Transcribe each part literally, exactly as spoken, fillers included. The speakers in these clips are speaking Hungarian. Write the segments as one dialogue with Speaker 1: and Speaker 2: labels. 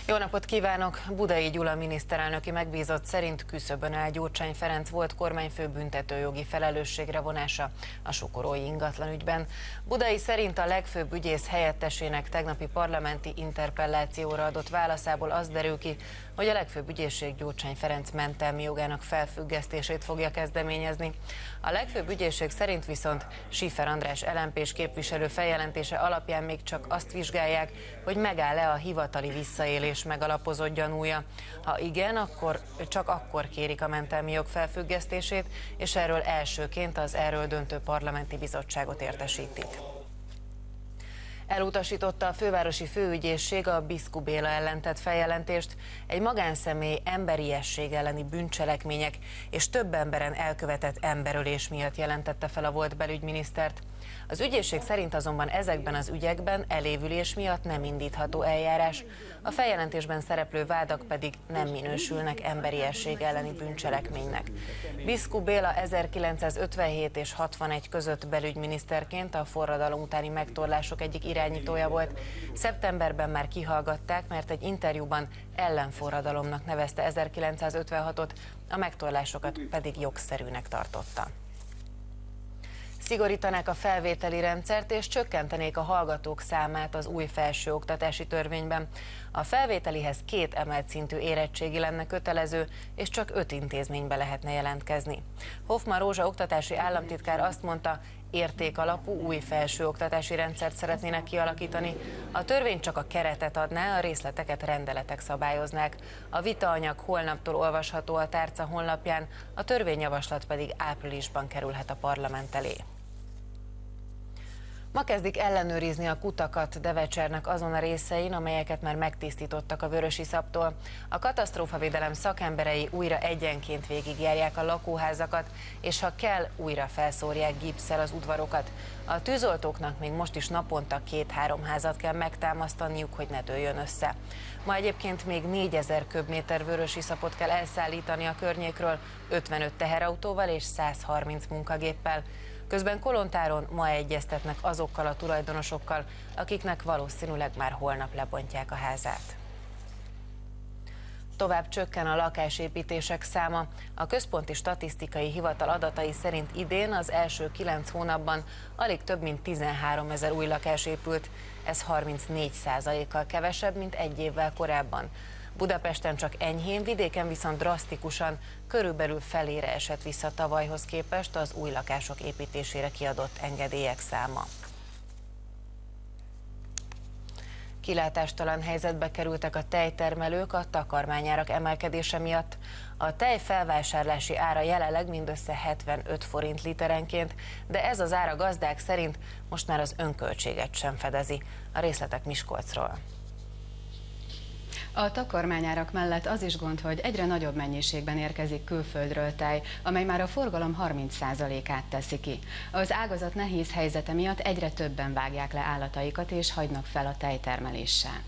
Speaker 1: Jó napot kívánok! Budai Gyula miniszterelnöki megbízott szerint küszöbön áll Gyurcsány Ferenc volt kormányfő büntetőjogi felelősségre vonása a sokorói ingatlan ügyben. Budai szerint a legfőbb ügyész helyettesének tegnapi parlamenti interpellációra adott válaszából az derül ki, hogy a legfőbb ügyészség Gyurcsány Ferenc mentelmi jogának felfüggesztését fogja kezdeményezni. A legfőbb ügyészség szerint viszont Schiffer András el em pés képviselő feljelentése alapján még csak azt vizsgálják, hogy megáll-e a hivatali visszaélés megalapozott gyanúja. Ha igen, akkor csak akkor kérik a mentelmi jog felfüggesztését, és erről elsőként az erről döntő parlamenti bizottságot értesítik. Elutasította a fővárosi főügyészség a Biszku Béla ellen tett feljelentést, egy magánszemély emberiesség elleni bűncselekmények és több emberen elkövetett emberölés miatt jelentette fel a volt belügyminisztert. Az ügyészség szerint azonban ezekben az ügyekben elévülés miatt nem indítható eljárás, a feljelentésben szereplő vádak pedig nem minősülnek emberiesség elleni bűncselekménynek. Biszku Béla ezerkilencszázötvenhét és hatvanegy között belügyminiszterként a forradalom utáni megtorlások egyik irányítója volt. Szeptemberben már kihallgatták, mert egy interjúban ellenforradalomnak nevezte ezerkilencszázötvenhatot, a megtorlásokat pedig jogszerűnek tartotta. Szigorítanák a felvételi rendszert és csökkentenék a hallgatók számát az új felsőoktatási törvényben. A felvételihez két emelt szintű érettségi lenne kötelező, és csak öt intézménybe lehetne jelentkezni. Hoffman Rózsa oktatási államtitkár azt mondta, értékalapú új felsőoktatási rendszert szeretnének kialakítani. A törvény csak a keretet adná, a részleteket rendeletek szabályoznák. A vitaanyag holnaptól olvasható a tárca honlapján, a törvényjavaslat pedig áprilisban kerülhet a parlament elé. Ma kezdik ellenőrizni a kutakat Devecsernek azon a részein, amelyeket már megtisztítottak a vörösiszaptól. A katasztrófavédelem szakemberei újra egyenként végigjárják a lakóházakat, és ha kell, újra felszórják gipsszel az udvarokat. A tűzoltóknak még most is naponta két-három házat kell megtámasztaniuk, hogy ne dőljön össze. Ma egyébként még négyezer köbméter vörösiszapot kell elszállítani a környékről, ötvenöt teherautóval és százharminc munkagéppel. Közben Kolontáron ma egyeztetnek azokkal a tulajdonosokkal, akiknek valószínűleg már holnap lebontják a házát. Tovább csökken a lakásépítések száma. A Központi Statisztikai Hivatal adatai szerint idén az első kilenc hónapban alig több mint tizenháromezer új lakás épült. Ez harmincnégy százalékkal kevesebb, mint egy évvel korábban. Budapesten csak enyhén, vidéken viszont drasztikusan, körülbelül felére esett vissza tavalyhoz képest az új lakások építésére kiadott engedélyek száma. Kilátástalan helyzetbe kerültek a tejtermelők a takarmányárak emelkedése miatt. A tej felvásárlási ára jelenleg mindössze hetvenöt forint literenként, de ez az ár a gazdák szerint most már az önköltséget sem fedezi. A részletek Miskolcról.
Speaker 2: A takarmányárak mellett az is gond, hogy egyre nagyobb mennyiségben érkezik külföldről tej, amely már a forgalom harminc százalékát teszi ki. Az ágazat nehéz helyzete miatt egyre többen vágják le állataikat és hagynak fel a tejtermeléssel.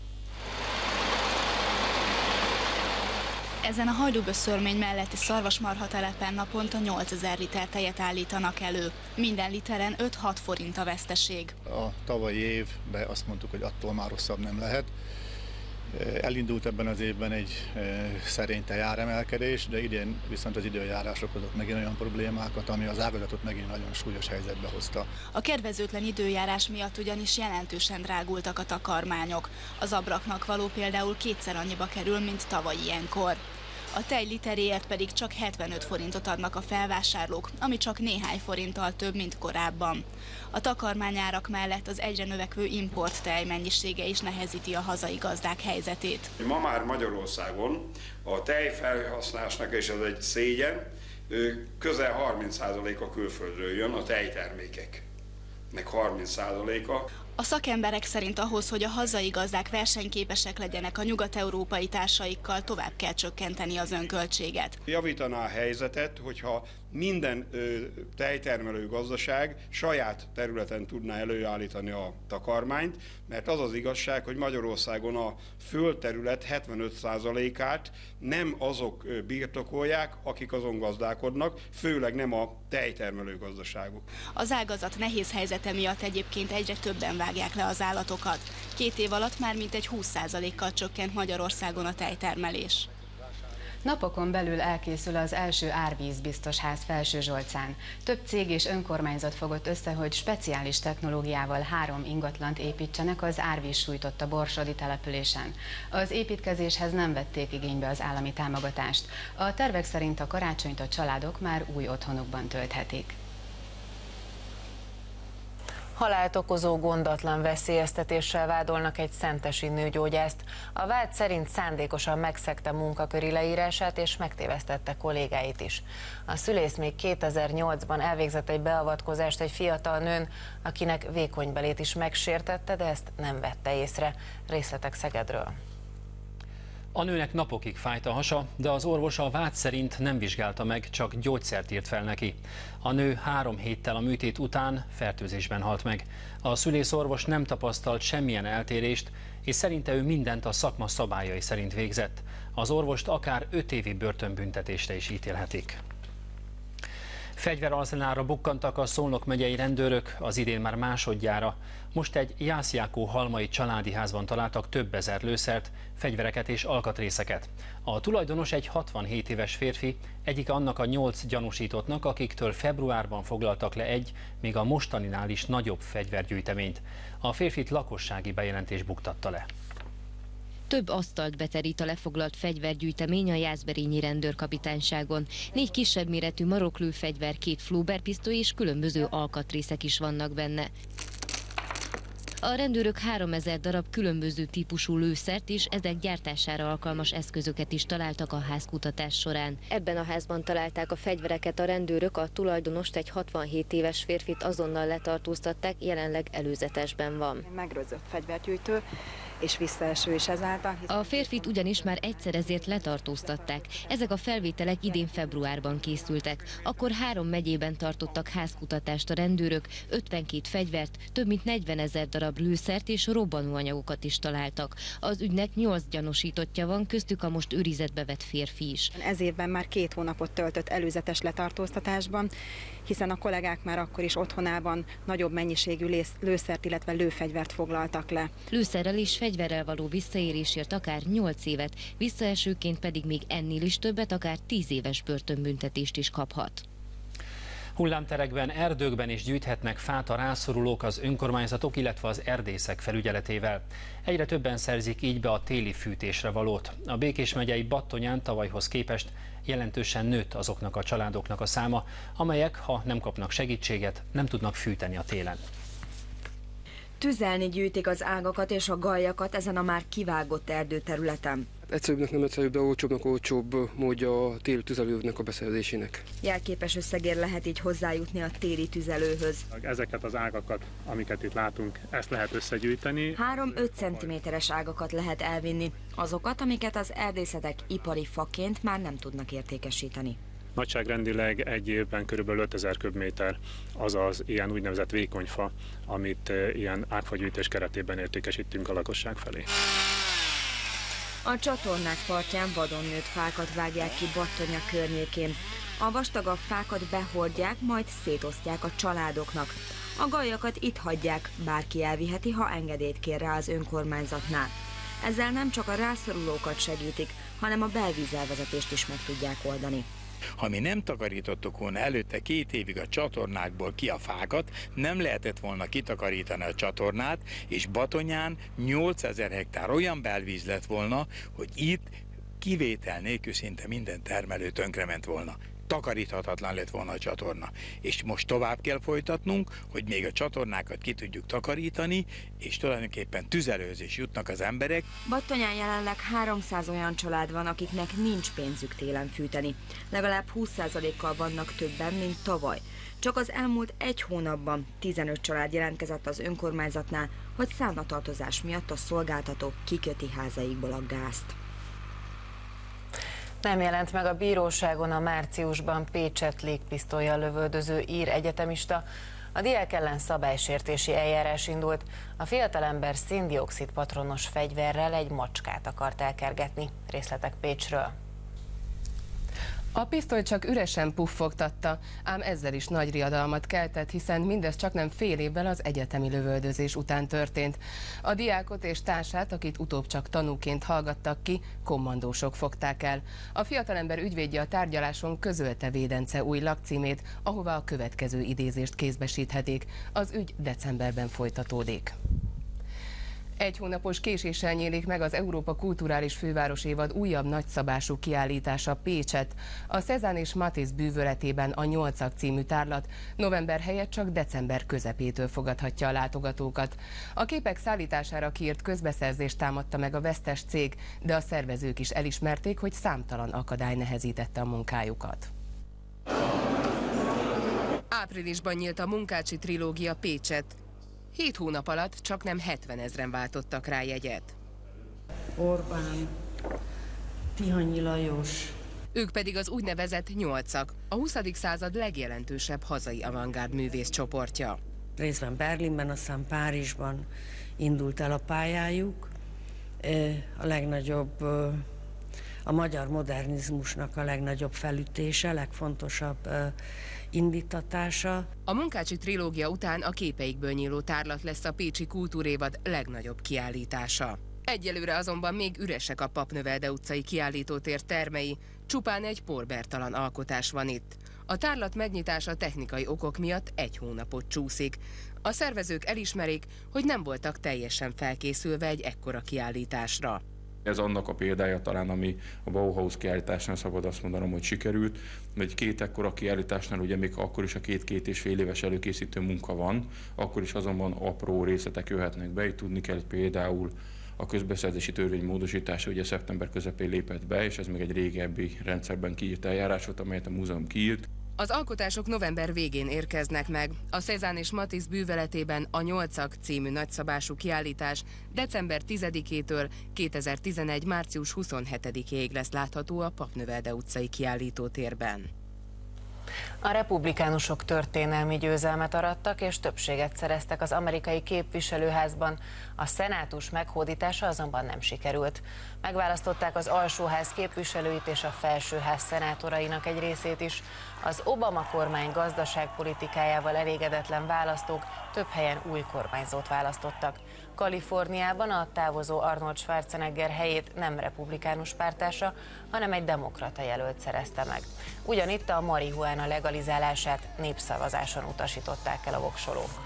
Speaker 3: Ezen a hajdúböszörmény melletti szarvasmarhatelepen naponta nyolcezer liter tejet állítanak elő. Minden literen öt-hat forint a veszteség.
Speaker 4: A tavalyi évben azt mondtuk, hogy attól már rosszabb nem lehet. Elindult ebben az évben egy szerény tejáremelkedés, de idén viszont az időjárás okozott megint olyan problémákat, ami az ágazatot megint nagyon súlyos helyzetbe hozta.
Speaker 3: A kedvezőtlen időjárás miatt ugyanis jelentősen drágultak a takarmányok. Az abraknak való például kétszer annyiba kerül, mint tavaly ilyenkor. A tej literéért pedig csak hetvenöt forintot adnak a felvásárlók, ami csak néhány forinttal több, mint korábban. A takarmányárak mellett az egyre növekvő import tej mennyisége is nehezíti a hazai gazdák helyzetét.
Speaker 5: Ma már Magyarországon a tejfelhasználásnak, és ez egy szégyen, közel harminc százaléka külföldről jön, a tejtermékeknek harminc százaléka.
Speaker 3: A szakemberek szerint ahhoz, hogy a hazai gazdák versenyképesek legyenek a nyugat-európai társaikkal, tovább kell csökkenteni az önköltséget.
Speaker 5: Javítaná a helyzetet, hogyha minden ö, tejtermelő gazdaság saját területen tudná előállítani a takarmányt, mert az az igazság, hogy Magyarországon a földterület hetvenöt százalékát nem azok birtokolják, akik azon gazdálkodnak, főleg nem a tejtermelő gazdaságok.
Speaker 3: Az ágazat nehéz helyzete miatt egyébként egyre többen vágják le az állatokat. Két év alatt már mintegy húsz százalékkal csökkent Magyarországon a tejtermelés.
Speaker 2: Napokon belül elkészül az első árvízbiztos ház Felsőzsolcán. Több cég és önkormányzat fogott össze, hogy speciális technológiával három ingatlant építsenek az árvíz sújtotta borsodi településen. Az építkezéshez nem vették igénybe az állami támogatást. A tervek szerint a karácsonyt a családok már új otthonukban tölthetik.
Speaker 1: Halált okozó gondatlan veszélyeztetéssel vádolnak egy szentesi nőgyógyászt. A vád szerint szándékosan megszegte munkaköri leírását és megtévesztette kollégáit is. A szülész még kétezer-nyolcban elvégzett egy beavatkozást egy fiatal nőn, akinek vékonybelét is megsértette, de ezt nem vette észre. Részletek Szegedről.
Speaker 6: A nőnek napokig fájt a hasa, de az orvos a vád szerint nem vizsgálta meg, csak gyógyszert írt fel neki. A nő három héttel a műtét után fertőzésben halt meg. A szülészorvos nem tapasztalt semmilyen eltérést, és szerinte ő mindent a szakma szabályai szerint végzett. Az orvost akár öt évi börtönbüntetésre is ítélhetik. Fegyverarzenálra bukkantak a Szolnok megyei rendőrök az idén már másodjára. Most egy Jászjákó halmai családi házban találtak több ezer lőszert, fegyvereket és alkatrészeket. A tulajdonos egy hatvanhét éves férfi, egyik annak a nyolc gyanúsítottnak, akiktől februárban foglaltak le egy, még a mostaninál is nagyobb fegyvergyűjteményt. A férfit lakossági bejelentés buktatta le.
Speaker 7: Több asztalt beterít a lefoglalt fegyvergyűjtemény a jászberényi rendőrkapitányságon. Négy kisebb méretű maroklőfegyver, két flóberpisztoly és különböző alkatrészek is vannak benne. A rendőrök háromezer darab különböző típusú lőszert és ezek gyártására alkalmas eszközöket is találtak a házkutatás során. Ebben a házban találták a fegyvereket a rendőrök, a tulajdonost, egy hatvanhét éves férfit azonnal letartóztatták, jelenleg előzetesben van.
Speaker 8: Megrözött fegyvergyűjtő és visszaeső is ezáltal.
Speaker 7: A férfit ugyanis már egyszer ezért letartóztatták. Ezek a felvételek idén februárban készültek. Akkor három megyében tartottak házkutatást a rendőrök, ötvenkét fegyvert, több mint negyvenezer darab lőszert és robbanóanyagokat is találtak. Az ügynek nyolc gyanúsítottja van, köztük a most őrizetbe vett férfi is.
Speaker 8: Ez évben már két hónapot töltött előzetes letartóztatásban, hiszen a kollégák már akkor is otthonában nagyobb mennyiségű lőszert, illetve lőfegyvert foglaltak le.
Speaker 7: Lőszerrel és fegyverrel való visszaérésért akár nyolc évet, visszaesőként pedig még ennél is többet, akár tíz éves börtönbüntetést is kaphat.
Speaker 6: Hullámterekben, erdőkben is gyűjthetnek fát a rászorulók, az önkormányzatok, illetve az erdészek felügyeletével. Egyre többen szerzik így be a téli fűtésre valót. A Békés megyei Battonyán tavalyhoz képest jelentősen nőtt azoknak a családoknak a száma, amelyek, ha nem kapnak segítséget, nem tudnak fűteni a télen.
Speaker 9: Tüzelni gyűjtik az ágakat és a galjakat ezen a már kivágott erdőterületen.
Speaker 10: Egyszerűbbnek nem egyszerűbb, de olcsóbbnak olcsóbb módja a téli tüzelőnek a beszerzésének.
Speaker 9: Jelképes összegért lehet így hozzájutni a téli tüzelőhöz.
Speaker 11: Ezeket az ágakat, amiket itt látunk, ezt lehet összegyűjteni.
Speaker 9: három-öt centiméteres ágakat lehet elvinni, azokat, amiket az erdészetek ipari faként már nem tudnak értékesíteni.
Speaker 11: Nagyságrendileg egy évben körülbelül ötezer köbméter, azaz ilyen úgynevezett vékonyfa, amit ilyen ágfagyűjtés keretében értékesítünk a lakosság felé.
Speaker 9: A csatornák partján vadon nőtt fákat vágják ki Battonya környékén. A vastagabb fákat behordják, majd szétosztják a családoknak. A galjakat itt hagyják, bárki elviheti, ha engedélyt kér rá az önkormányzatnál. Ezzel nem csak a rászorulókat segítik, hanem a belvízelvezetést is meg tudják oldani.
Speaker 12: Ha mi nem takarítottuk volna előtte két évig a csatornákból ki a fákat, nem lehetett volna kitakarítani a csatornát, és Batonyán nyolcezer hektár olyan belvíz lett volna, hogy itt kivétel nélkül szinte minden termelő tönkrement volna. Takaríthatatlan lett volna a csatorna. És most tovább kell folytatnunk, hogy még a csatornákat ki tudjuk takarítani, és tulajdonképpen tüzelőhöz jutnak az emberek.
Speaker 9: Battonyán jelenleg háromszáz olyan család van, akiknek nincs pénzük télen fűteni. Legalább húsz százalékkal vannak többen, mint tavaly. Csak az elmúlt egy hónapban tizenöt család jelentkezett az önkormányzatnál, hogy számlatartozás miatt a szolgáltató kiköti házaikból a gázt.
Speaker 1: Nem jelent meg a bíróságon a márciusban Pécset légpisztollyal lövöldöző ír egyetemista. A diák ellen szabálysértési eljárás indult. A fiatalember szén-dioxid patronos fegyverrel egy macskát akart elkergetni. Részletek Pécsről.
Speaker 13: A pisztoly csak üresen puffogtatta, ám ezzel is nagy riadalmat keltett, hiszen mindez csaknem fél évvel az egyetemi lövöldözés után történt. A diákot és társát, akit utóbb csak tanúként hallgattak ki, kommandósok fogták el. A fiatalember ügyvédje a tárgyaláson közölte védence új lakcímét, ahová a következő idézést kézbesíthetik. Az ügy decemberben folytatódik. Egy hónapos késéssel nyílik meg az Európa Kulturális Főváros évad újabb nagyszabású kiállítása Pécset. A Cézanne és Matisse bűvöletében a nyolcak című tárlat november helyett csak december közepétől fogadhatja a látogatókat. A képek szállítására kiírt közbeszerzést támadta meg a vesztes cég, de a szervezők is elismerték, hogy számtalan akadály nehezítette a munkájukat. Áprilisban nyílt a Munkácsi trilógia Pécset. Hét hónap alatt csaknem hetvenezren váltottak rá jegyet.
Speaker 14: Orbán, Tihanyi Lajos.
Speaker 13: Ők pedig az úgynevezett nyolcak, a huszadik század legjelentősebb hazai avantgárd művészcsoportja.
Speaker 14: Részben Berlinben, aztán Párizsban indult el a pályájuk. A legnagyobb, a magyar modernizmusnak a legnagyobb felütése, legfontosabb indítatása.
Speaker 13: A Munkácsi trilógia után a képeikből nyíló tárlat lesz a pécsi kultúrévad legnagyobb kiállítása. Egyelőre azonban még üresek a Papnövelde utcai kiállítótér termei, csupán egy porbertalan alkotás van itt. A tárlat megnyitása technikai okok miatt egy hónapot csúszik. A szervezők elismerik, hogy nem voltak teljesen felkészülve egy ekkora kiállításra.
Speaker 15: Ez annak a példája talán, ami a Bauhaus kiállításnál szabad azt mondanom, hogy sikerült. Egy két ekkora kiállításnál ugye még akkor is a két-két és fél éves előkészítő munka van, akkor is azonban apró részletek jöhetnek be. Itt tudni kell, hogy például a közbeszerzési törvény módosítása ugye szeptember közepén lépett be, és ez még egy régebbi rendszerben kiírt eljárás volt, amelyet a múzeum kiírt.
Speaker 13: Az alkotások november végén érkeznek meg. A Cézanne és Matisse bűvöletében a nyolcak című nagyszabású kiállítás december tizedikétől kétezer-tizenegy. március huszonhetedikéig lesz látható a Papnövelde utcai kiállítótérben.
Speaker 1: A republikánusok történelmi győzelmet arattak és többséget szereztek az amerikai képviselőházban. A szenátus meghódítása azonban nem sikerült. Megválasztották az alsóház képviselőit és a felsőház szenátorainak egy részét is. Az Obama kormány gazdaságpolitikájával elégedetlen választók több helyen új kormányzót választottak. Kaliforniában a távozó Arnold Schwarzenegger helyét nem republikánus pártársa, hanem egy demokrata jelölt szerezte meg. Ugyanitt a marihuána legalizálását népszavazáson utasították el a voksolók.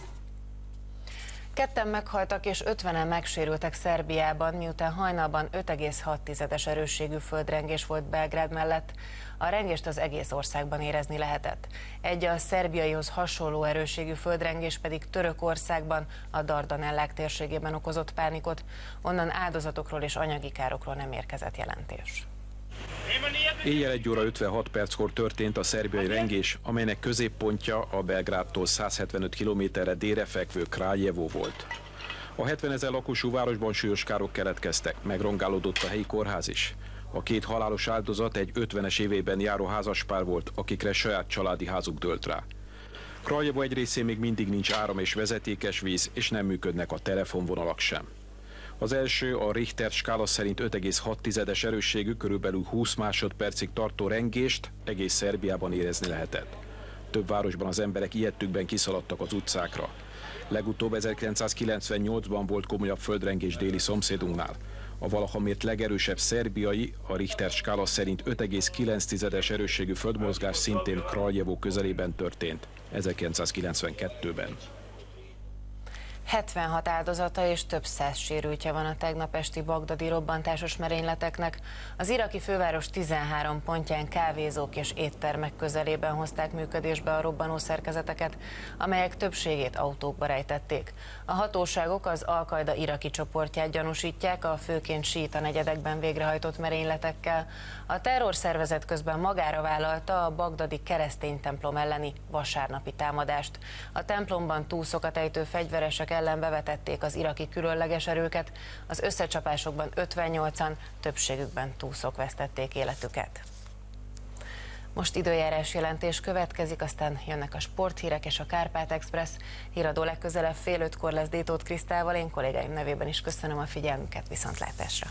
Speaker 1: Ketten meghaltak és ötvenen megsérültek Szerbiában, miután hajnalban öt egész hat erősségű földrengés volt Belgrád mellett. A rengést az egész országban érezni lehetett. Egy a szerbiaihoz hasonló erősségű földrengés pedig Törökországban, a Dardanellák térségében okozott pánikot. Onnan áldozatokról és anyagi károkról nem érkezett jelentés.
Speaker 16: Éjjel egy óra ötvenhat perckor történt a szerbiai rengés, amelynek középpontja a Belgrádtól száz hetvenöt kilométerre délre fekvő Kraljevo volt. A hetvenezer lakosú városban súlyos károk keletkeztek, megrongálódott a helyi kórház is. A két halálos áldozat egy ötvenes évében járó házaspár volt, akikre saját családi házuk dőlt rá. Kraljevo egy részén még mindig nincs áram és vezetékes víz, és nem működnek a telefonvonalak sem. Az első, a Richter skála szerint öt egész hat erősségű, körülbelül húsz másodpercig tartó rengést egész Szerbiában érezni lehetett. Több városban az emberek ijedtükben kiszaladtak az utcákra. Legutóbb ezerkilencszázkilencvennyolcban volt komolyabb földrengés déli szomszédunknál. A valaha mért legerősebb szerbiai, a Richter skála szerint öt egész kilenc erősségű földmozgás szintén Kraljevo közelében történt, ezerkilencszázkilencvenkettőben.
Speaker 1: hetvenhat áldozata és több száz sérültje van a tegnap esti bagdadi robbantásos merényleteknek. Az iraki főváros tizenhárom pontján kávézók és éttermek közelében hozták működésbe a robbanó szerkezeteket, amelyek többségét autókba rejtették. A hatóságok az Al-Qaida iraki csoportját gyanúsítják a főként síita negyedekben végrehajtott merényletekkel. A terrorszervezet közben magára vállalta a bagdadi keresztény templom elleni vasárnapi támadást. A templomban túszokat ejtő fegyveresek ellen bevetették az iraki különleges erőket, az összecsapásokban ötvennyolcan, többségükben túszok vesztették életüket. Most időjárás jelentés következik, aztán jönnek a sporthírek és a Kárpát Express. Híradó legközelebb fél ötkor lesz Détóth Krisztával, én kollégáim nevében is köszönöm a figyelmüket, viszontlátásra!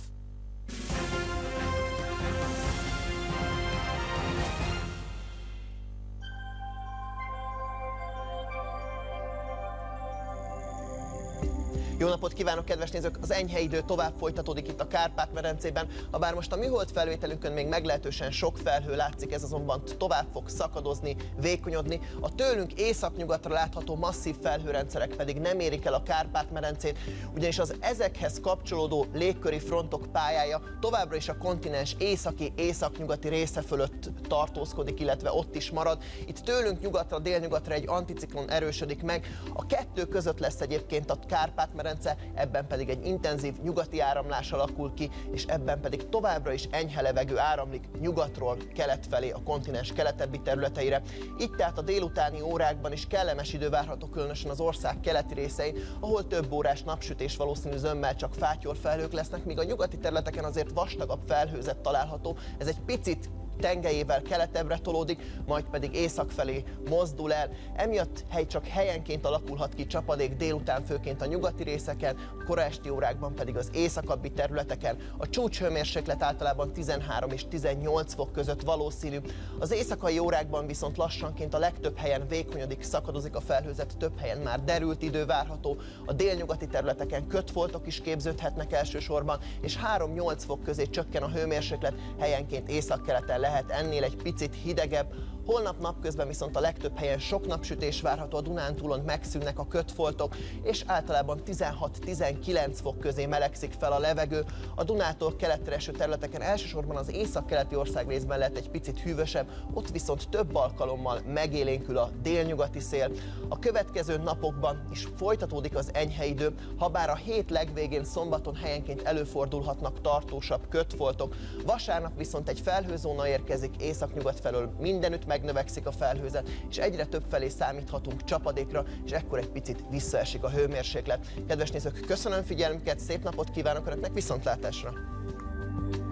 Speaker 17: Jó napot kívánok, kedves nézők! Az enyhe idő tovább folytatódik itt a Kárpát-medencében. Habár most a műhold felvételünkön még meglehetősen sok felhő látszik, ez azonban tovább fog szakadozni, vékonyodni. A tőlünk északnyugatra látható masszív felhőrendszerek pedig nem érik el a Kárpát-medencét, ugyanis az ezekhez kapcsolódó légköri frontok pályája továbbra is a kontinens északi, északnyugati része fölött tartózkodik, illetve ott is marad. Itt tőlünk nyugatra, délnyugatra egy anticiklon erősödik meg. A kettő között lesz egyébként a Kárpát-medence, ebben pedig egy intenzív nyugati áramlás alakul ki, és ebben pedig továbbra is enyhe levegő áramlik nyugatról kelet felé, a kontinens keletebbi területeire. Így tehát a délutáni órákban is kellemes idő várható, különösen az ország keleti részein, ahol több órás napsütés valószínű, zömmel csak fátyorfelhők lesznek, míg a nyugati területeken azért vastagabb felhőzet található. Ez egy picit tengelyével keletebbre tolódik, majd pedig észak felé mozdul el. Emiatt hely csak helyenként alakulhat ki csapadék délután, főként a nyugati részeken, a kora esti órákban pedig az északabbi területeken. A csúcshőmérséklet általában tizenhárom és tizennyolc fok között valószínű. Az éjszakai órákban viszont lassanként a legtöbb helyen vékonyodik, szakadozik a felhőzet, több helyen már derült idő várható. A délnyugati területeken kötfoltok is képződhetnek elsősorban, és három-nyolc fok közé csökken a hőmérséklet, helyenként északkeleten lehet ennél egy picit hidegebb. Holnap napközben viszont a legtöbb helyen sok napsütés várható, a Dunántúlon megszűnnek a kötfoltok, és általában tizenhat-tizenkilenc fok közé melegszik fel a levegő. A Dunától keletre eső területeken elsősorban az északkeleti országrészben lehet egy picit hűvösebb, ott viszont több alkalommal megélénkül a délnyugati szél. A következő napokban is folytatódik az enyhe idő, habár a hét legvégén szombaton helyenként előfordulhatnak tartósabb kötfoltok. Vasárnap viszont egy felhőzóna érkezik északnyugat felől, mindenütt megnövekszik a felhőzet, és egyre több felé számíthatunk csapadékra, és ekkor egy picit visszaesik a hőmérséklet. Kedves nézők, köszönöm figyelmüket, szép napot kívánok Önöknek, viszontlátásra!